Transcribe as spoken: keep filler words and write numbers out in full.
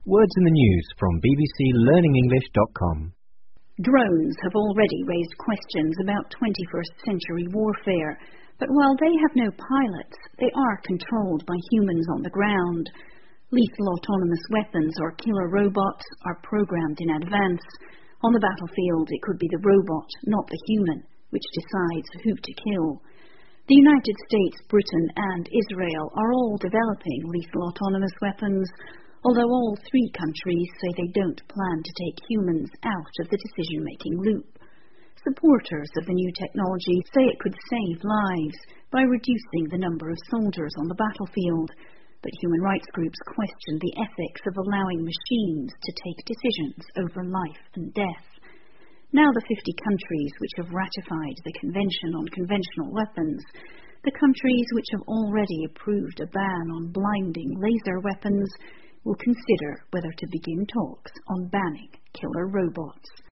Words in the news from b b c learning english dot com. Drones have already raised questions about twenty-first century warfare, but while they have no pilots, they are controlled by humans on the ground. Lethal autonomous weapons or killer robots are programmed in advance. On the battlefield, it could be the robot, not the human, which decides who to kill. The United States, Britain and Israel are all developing lethal autonomous weapons, although all three countries say they don't plan to take humans out of the decision-making loop. Supporters of the new technology say it could save lives by reducing the number of soldiers on the battlefield, but human rights groups question the ethics of allowing machines to take decisions over life and death. Now the fifty countries which have ratified the Convention on Conventional Weapons, the countries which have already approved a ban on blinding laser weapons, will consider whether to begin talks on banning killer robots.